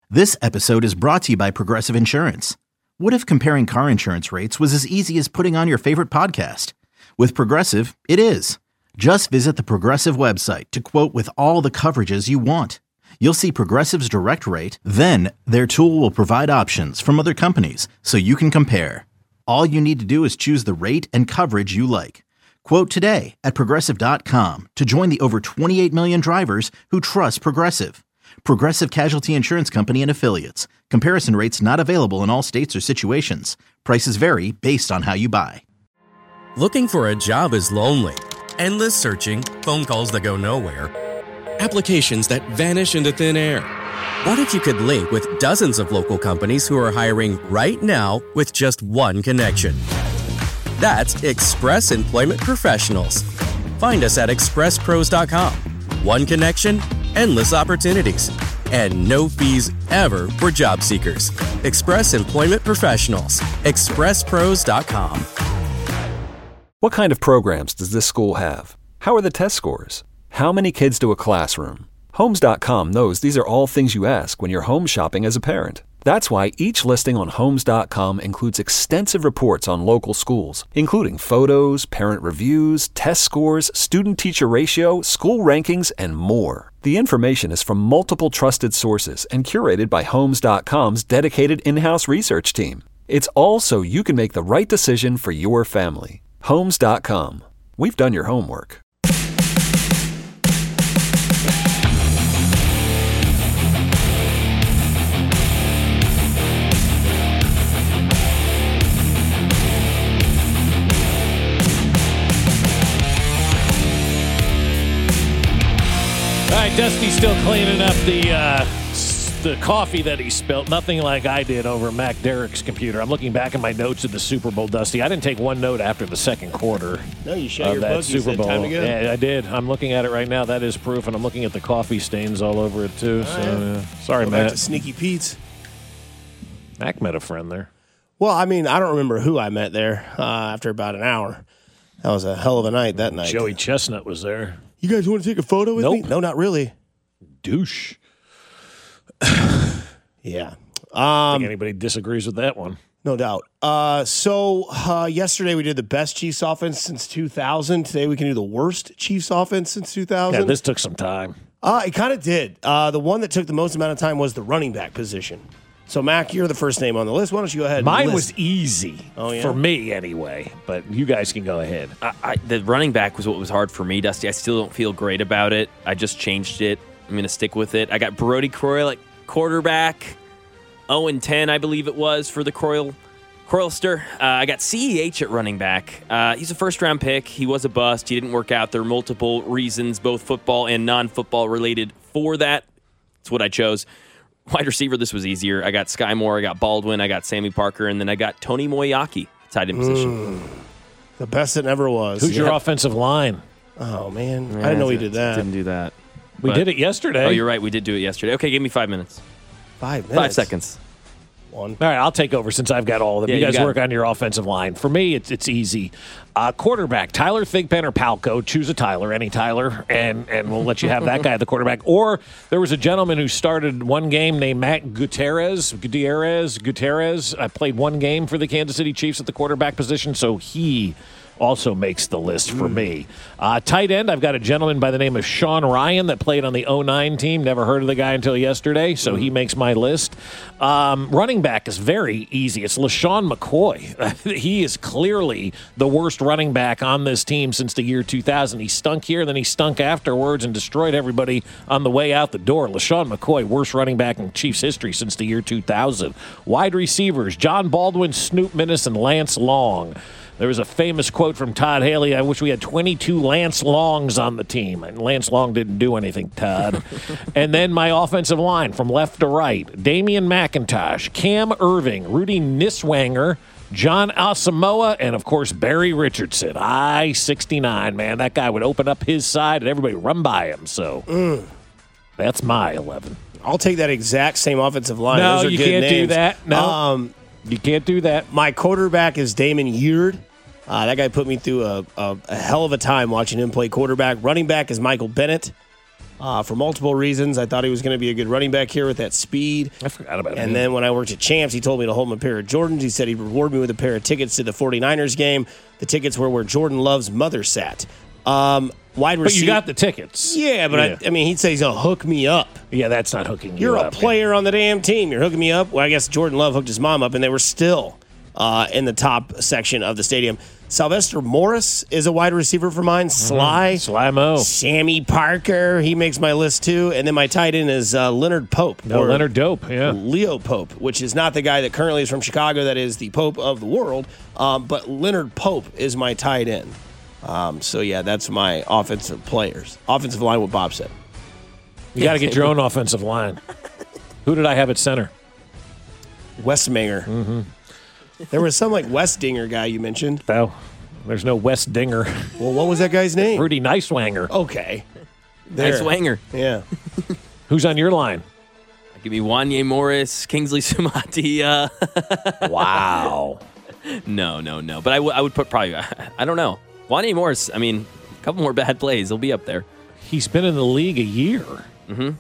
This episode is brought to you by Progressive Insurance. What if comparing car insurance rates was as easy as putting on your favorite podcast? With Progressive, it is. Just visit the Progressive website to quote with all the coverages you want. You'll see Progressive's direct rate, then their tool will provide options from other companies so you can compare. All you need to do is choose the rate and coverage you like. Quote today at Progressive.com to join the over 28 million drivers who trust Progressive. Progressive Casualty Insurance Company and Affiliates. Comparison rates not available in all states or situations. Prices vary based on how you buy. Looking for a job is lonely. Endless searching, phone calls that go nowhere, applications that vanish into thin air. What if you could link with dozens of local companies who are hiring right now with just one connection? That's Express Employment Professionals. Find us at expresspros.com. One connection, endless opportunities, and no fees ever for job seekers. Express Employment Professionals. expresspros.com. What kind of programs does this school have? How are the test scores? How many kids do a classroom? Homes.com knows these are all things you ask when you're home shopping as a parent. That's why each listing on Homes.com includes extensive reports on local schools, including photos, parent reviews, test scores, student-teacher ratio, school rankings, and more. The information is from multiple trusted sources and curated by Homes.com's dedicated in-house research team. It's all so you can make the right decision for your family. Homes.com. We've done your homework. All right, Dusty's still cleaning up the coffee that he spilled. Nothing like I did over Mac Derrick's computer. I'm looking back at my notes of the Super Bowl, Dusty. I didn't take one note after the second quarter. No, you shut your that book. Super You said Bowl. time to go. Yeah, I did. I'm looking at it right now. That is proof, and I'm looking at the coffee stains all over it too. Sorry, Go Matt. back to Sneaky Pete's. Mac met a friend there. Well, I mean, I don't remember who I met there after about an hour. That was a hell of a night that night. Joey Chestnut was there. You guys want to take a photo with me? Nope. No, not really. Douche. Yeah. I think anybody disagrees with that one. No doubt. So yesterday we did the best Chiefs offense since 2000. Today we can do the worst Chiefs offense since 2000. Yeah, this took some time. It kind of did. The one that took the most amount of time was the running back position. So, Mac, you're the first name on the list. Why don't you go ahead? Mine and was easy. Oh, yeah? For me, anyway. But you guys can go ahead. The running back was what was hard for me, Dusty. I still don't feel great about it. I just changed it. I'm going to stick with it. I got Brody Croyle at quarterback. 0-10, I believe it was, for the Croylster. I got CEH at running back. He's a first-round pick. He was a bust. He didn't work out. There are multiple reasons, both football and non-football related, for that. That's what I chose. Wide receiver, this was easier. I got Sky Moore, I got Baldwin, I got Sammy Parker, and then I got Tony Moyaki, tight end position. The best it ever was. Who's your offensive line? Oh, man. I didn't know we did that. Didn't do that. We did it yesterday. Oh, you're right. We did do it yesterday. Okay, give me 5 minutes. 5 minutes. 5 seconds. One. All right, I'll take over since I've got all of them. Yeah, you you guys got work it. on your offensive line. For me, it's easy. Quarterback, Tyler Thigpen or Palco. Choose a Tyler, any Tyler, and we'll let you have that guy at the quarterback. Or there was a gentleman who started one game named Matt Gutierrez. I played one game for the Kansas City Chiefs at the quarterback position, so he also makes the list for me. Tight end, I've got a gentleman by the name of Sean Ryan that played on the 09 team. Never heard of the guy until yesterday, so he makes my list. Running back is very easy. It's LaShawn McCoy. He is clearly the worst running back on this team since the year 2000. He stunk here, then he stunk afterwards and destroyed everybody on the way out the door. LaShawn McCoy, worst running back in Chiefs history since the year 2000. Wide receivers, John Baldwin, Snoop Minnis, and Lance Long. There was a famous quote from Todd Haley, I wish we had 22 Lance Longs on the team. And Lance Long didn't do anything, Todd. And then my offensive line from left to right. Damian McIntosh, Cam Irving, Rudy Niswanger, John Asamoah, and, of course, Barry Richardson. I-69, man. That guy would open up his side and everybody run by him. So that's my 11. I'll take that exact same offensive line. No, Those are you good can't do names. that. No, you can't do that. My quarterback is Damon Yeard. That guy put me through a hell of a time watching him play quarterback. Running back is Michael Bennett. for multiple reasons. I thought he was going to be a good running back here with that speed. I forgot about him. And then when I worked at Champs, he told me to hold him a pair of Jordans. He said he'd reward me with a pair of tickets to the 49ers game. The tickets were where Jordan Love's mother sat. Wide receiver. But you got the tickets. Yeah, but I mean, he'd say he's going to hook me up. Yeah, that's not hooking you You're up. a player on the damn team. You're hooking me up. Well, I guess Jordan Love hooked his mom up, and they were still in the top section of the stadium. Sylvester Morris is a wide receiver for mine. Sly Mo. Sammy Parker, he makes my list too. And then my tight end is Leonard Pope. Leonard Dope, yeah. Leo Pope, which is not the guy that currently is from Chicago, that is the Pope of the world. But Leonard Pope is my tight end. So, yeah, that's my offensive players. Offensive line, what Bob said. You got to get your own offensive line. Who did I have at center? Westmanger. Mm-hmm. There was some like West Dinger guy you mentioned. No, there's no West Dinger. Well, what was that guy's name? Rudy Nicewanger. Okay. Nice Wanger. Yeah. Who's on your line? Give me Wanye Morris, Kingsley Sumati. Wow. No. But I would put probably, I don't know. Wanye Morris, I mean, a couple more bad plays. He'll be up there. He's been in the league a year. Mm-hmm.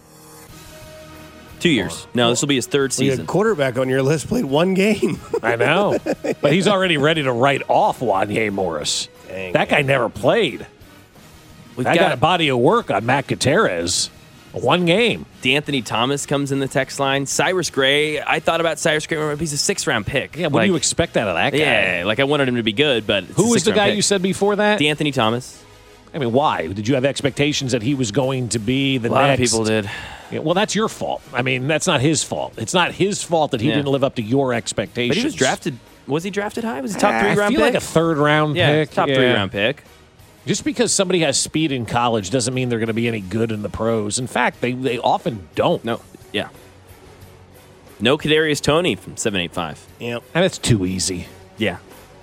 2 years. No, this will be his third season. The quarterback on your list played one game. I know. But he's already ready to write off Wanye Morris. Dang, that guy never played. I got a body of work on Matt Gutierrez. One game. D'Anthony Thomas comes in the text line. Cyrus Gray. I thought about Cyrus Gray. He's a 6th-round pick. Yeah, what do you expect out of that guy? Yeah, like I wanted him to be good, but who was the guy you said before that? D'Anthony Thomas. I mean, why? Did you have expectations that he was going to be the next? A lot of people did. Yeah, well, that's your fault. I mean, that's not his fault. It's not his fault that he didn't live up to your expectations. But he was drafted. Was he drafted high? Was he top 3-round pick? I feel like a 3rd-round pick. Top 3-round pick. Just because somebody has speed in college doesn't mean they're going to be any good in the pros. In fact, they often don't. No. Yeah. No Kadarius Toney from 785. Yep. And it's too easy. Yeah.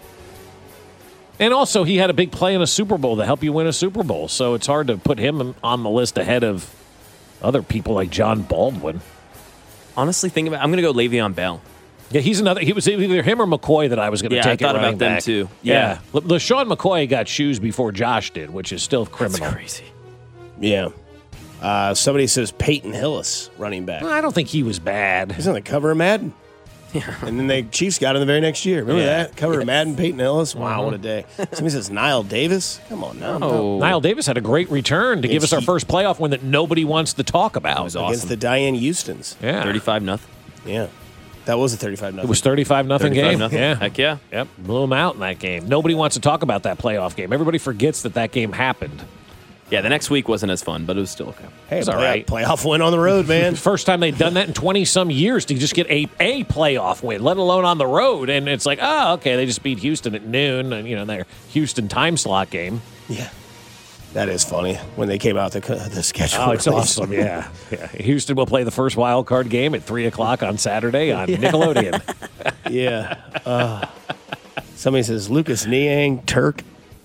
And also, he had a big play in a Super Bowl to help you win a Super Bowl. So it's hard to put him on the list ahead of other people like John Baldwin. Honestly, I'm going to go Le'Veon Bell. Yeah, he's another. He was either him or McCoy that I was going to take. I thought about them too. Yeah, LaShawn McCoy got shoes before Josh did, which is still criminal. That's crazy. Yeah. Somebody says Peyton Hillis, running back. I don't think he was bad. He's on the cover of Madden. Yeah. And then the Chiefs got him the very next year. Remember that? Cover of Madden, Peyton Hillis. Wow, what a day. Somebody says Niall Davis. Come on now. Oh. Niall Davis had a great return to give us our first playoff win that nobody wants to talk about. It was awesome. Against the Diane Houstons. Yeah. 35-0. Yeah. That was a 35-0. It was 35-0 game. 35-0. Yeah. Heck yeah. Yep. Blew them out in that game. Nobody wants to talk about that playoff game. Everybody forgets that game happened. Yeah, the next week wasn't as fun, but it was still okay. Hey, it's all right. Playoff win on the road, man. First time they'd done that in 20-some years to just get a playoff win, let alone on the road. And it's like, oh, okay, they just beat Houston at noon, and their Houston time slot game. Yeah. That is funny when they came out the schedule. Oh, it's awesome, yeah. Houston will play the first wild card game at 3 o'clock on Saturday on Nickelodeon. Yeah. Somebody says Lucas Niang, Turk.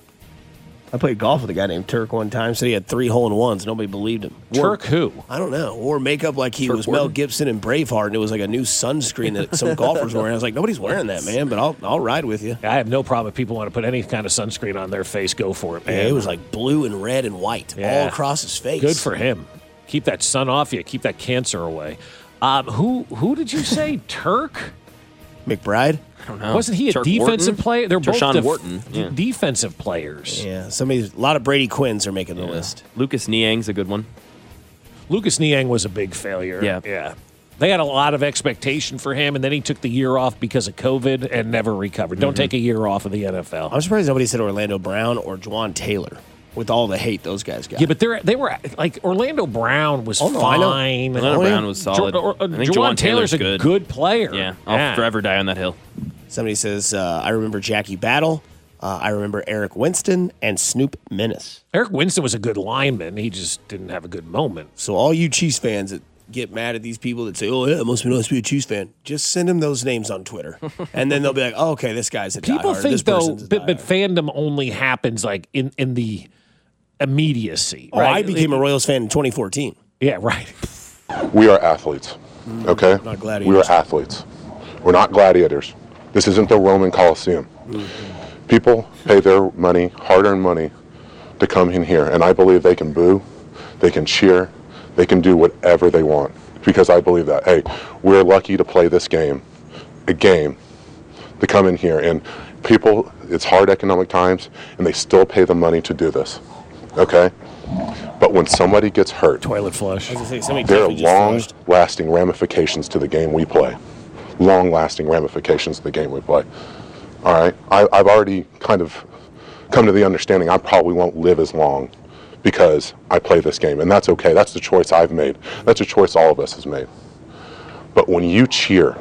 I played golf with a guy named Turk one time, so he had 3 hole-in-ones. Nobody believed him. Turk who? I don't know. Wore makeup like he Turk was Wharton? Mel Gibson in Braveheart, and it was like a new sunscreen that some golfers were wearing. I was like, nobody's wearing that, man, but I'll ride with you. I have no problem if people want to put any kind of sunscreen on their face. Go for it, man. Yeah, it was like blue and red and white all across his face. Good for him. Keep that sun off you. Keep that cancer away. Who did you say? Turk? McBride? I don't know. Wasn't he a Turk defensive Wharton? player? They're Tershawn both Wharton. Yeah. defensive players. Yeah, a lot of Brady Quinns are making the list. Lucas Niang's a good one. Lucas Niang was a big failure. Yeah. They had a lot of expectation for him, and then he took the year off because of COVID and never recovered. Don't take a year off of the NFL. I'm surprised nobody said Orlando Brown or Juwan Taylor with all the hate those guys got. Yeah, but they were like Orlando Brown was no, I know. fine. Orlando Brown was solid. I think Juwan Taylor's a good player. Yeah, I'll forever die on that hill. Somebody says, I remember Jackie Battle. I remember Eric Winston and Snoop Menace. Eric Winston was a good lineman. He just didn't have a good moment. So all you Chiefs fans that get mad at these people that say, oh, yeah, it must be nice to be a Chiefs fan, just send them those names on Twitter. And then they'll be like, oh, okay, this guy's a People diehard. think, This though, person's a but diehard. fandom only happens like in the immediacy. Oh, right? I became a Royals fan in 2014. Yeah, right. We are athletes, okay? Not gladiators. We are athletes. We're not gladiators. This isn't the Roman Coliseum. People pay their money, hard-earned money, to come in here, and I believe they can boo, they can cheer, They can do whatever they want because I believe that, hey, we're lucky to play this game, to come in here. And people, it's hard economic times, and they still pay the money to do this, okay? But when somebody gets hurt, Toilet flush. I was gonna say, somebody there are definitely just flushed. long-lasting ramifications to the game we play. Long-lasting ramifications to the game we play. All right? I've already kind of come to the understanding I probably won't live as long because I play this game, and that's okay. That's the choice I've made. That's a choice all of us has made. But when you cheer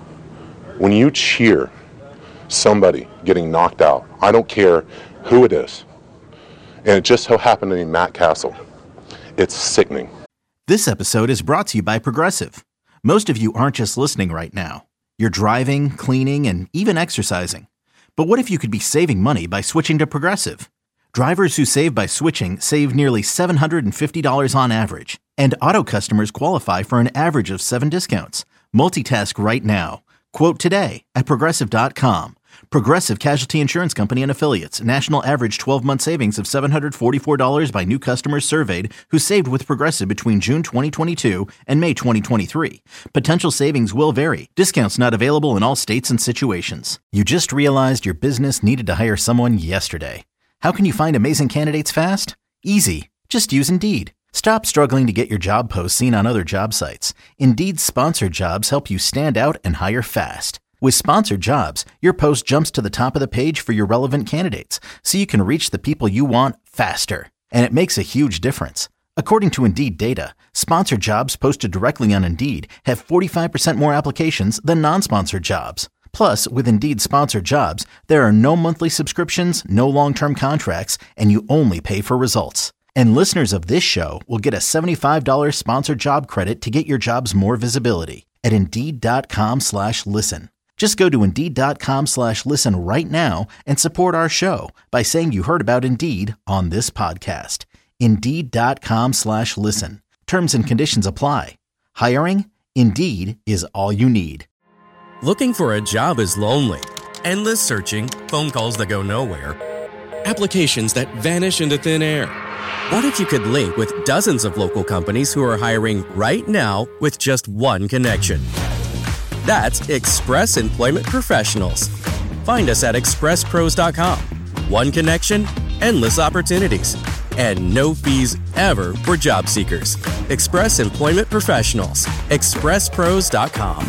somebody getting knocked out, I don't care who it is, and it just so happened to be Matt Castle, it's sickening. This episode is brought to you by Progressive. Most of you aren't just listening right now. You're driving, cleaning, and even exercising. But what if you could be saving money by switching to Progressive? Drivers who save by switching save nearly $750 on average, and auto customers qualify for an average of 7 discounts. Multitask right now. Quote today at Progressive.com. Progressive Casualty Insurance Company and Affiliates. National average 12-month savings of $744 by new customers surveyed who saved with Progressive between June 2022 and May 2023. Potential savings will vary. Discounts not available in all states and situations. You just realized your business needed to hire someone yesterday. How can you find amazing candidates fast? Easy. Just use Indeed. Stop struggling to get your job posts seen on other job sites. Indeed's sponsored jobs help you stand out and hire fast. With sponsored jobs, your post jumps to the top of the page for your relevant candidates, so you can reach the people you want faster. And it makes a huge difference. According to Indeed data, sponsored jobs posted directly on Indeed have 45% more applications than non-sponsored jobs. Plus, with Indeed sponsored jobs, there are no monthly subscriptions, no long-term contracts, and you only pay for results. And listeners of this show will get a $75 sponsored job credit to get your jobs more visibility at Indeed.com/listen. Just go to Indeed.com/listen right now and support our show by saying you heard about Indeed on this podcast. Indeed.com/listen. Terms and conditions apply. Hiring? Indeed is all you need. Looking for a job is lonely. Endless searching, phone calls that go nowhere, applications that vanish into thin air. What if you could link with dozens of local companies who are hiring right now with just one connection? That's Express Employment Professionals. Find us at expresspros.com. One connection, endless opportunities, and no fees ever for job seekers. Express Employment Professionals. expresspros.com.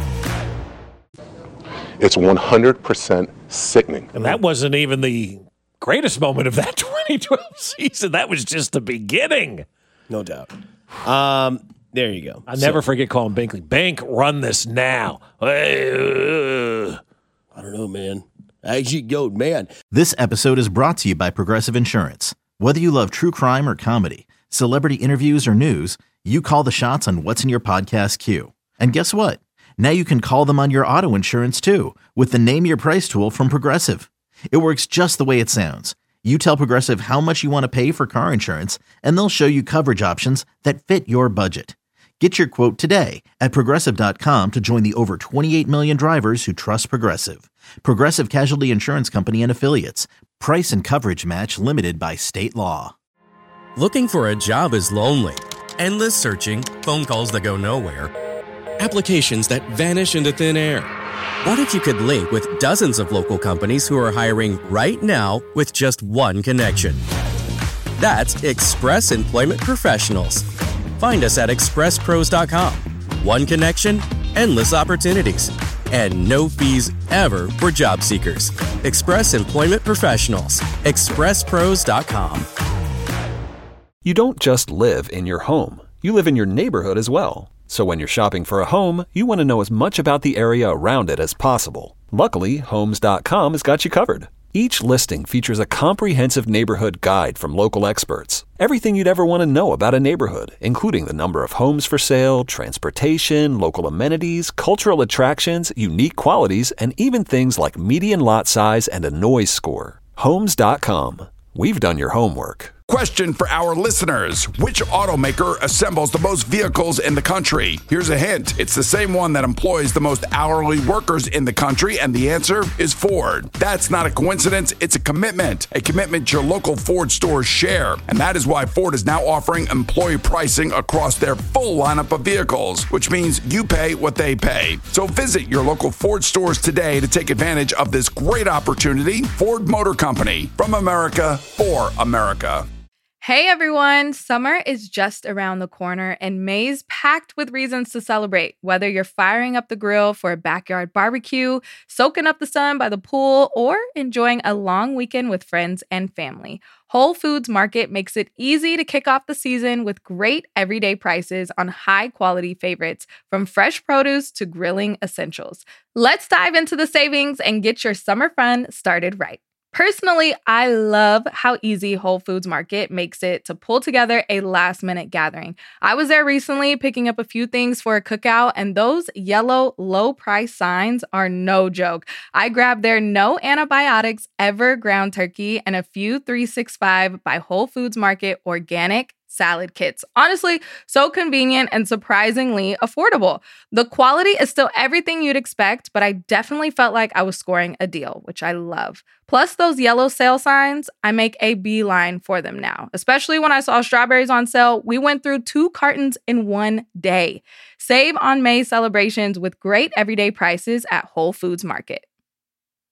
It's 100% sickening. And that wasn't even the greatest moment of that 2012 season. That was just the beginning. No doubt. There you go. I'll never forget calling Binkley. Bank, run this now. I don't know, man. Man. This episode is brought to you by Progressive Insurance. Whether you love true crime or comedy, celebrity interviews or news, you call the shots on what's in your podcast queue. And guess what? Now you can call them on your auto insurance too with the Name Your Price tool from Progressive. It works just the way it sounds. You tell Progressive how much you want to pay for car insurance, and they'll show you coverage options that fit your budget. Get your quote today at Progressive.com to join the over 28 million drivers who trust Progressive. Progressive Casualty Insurance Company and Affiliates. Price and coverage match limited by state law. Looking for a job is lonely. Endless searching, phone calls that go nowhere, applications that vanish into thin air. What if you could link with dozens of local companies who are hiring right now with just one connection? That's Express Employment Professionals. Find us at expresspros.com. One connection, endless opportunities, and no fees ever for job seekers. Express Employment Professionals. expresspros.com. You don't just live in your home. You live in your neighborhood as well. So when you're shopping for a home, you want to know as much about the area around it as possible. Luckily, Homes.com has got you covered. Each listing features a comprehensive neighborhood guide from local experts. Everything you'd ever want to know about a neighborhood, including the number of homes for sale, transportation, local amenities, cultural attractions, unique qualities, and even things like median lot size and a noise score. Homes.com. We've done your homework. Question for our listeners. Which automaker assembles the most vehicles in the country? Here's a hint. It's the same one that employs the most hourly workers in the country, and the answer is Ford. That's not a coincidence. It's a commitment your local Ford stores share. And that is why Ford is now offering employee pricing across their full lineup of vehicles, which means you pay what they pay. So visit your local Ford stores today to take advantage of this great opportunity. Ford Motor Company, from America for America. Hey everyone, summer is just around the corner and May's packed with reasons to celebrate. Whether you're firing up the grill for a backyard barbecue, soaking up the sun by the pool, or enjoying a long weekend with friends and family, Whole Foods Market makes it easy to kick off the season with great everyday prices on high-quality favorites, from fresh produce to grilling essentials. Let's dive into the savings and get your summer fun started right. Personally, I love how easy Whole Foods Market makes it to pull together a last-minute gathering. I was there recently picking up a few things for a cookout, and those yellow low-price signs are no joke. I grabbed their no antibiotics ever ground turkey and a few 365 by Whole Foods Market organic salad kits. Honestly, so convenient and surprisingly affordable. The quality is still everything you'd expect, but I definitely felt like I was scoring a deal, which I love. Plus those yellow sale signs, I make a beeline for them now. Especially when I saw strawberries on sale, we went through 2 cartons in one day. Save on May celebrations with great everyday prices at Whole Foods Market.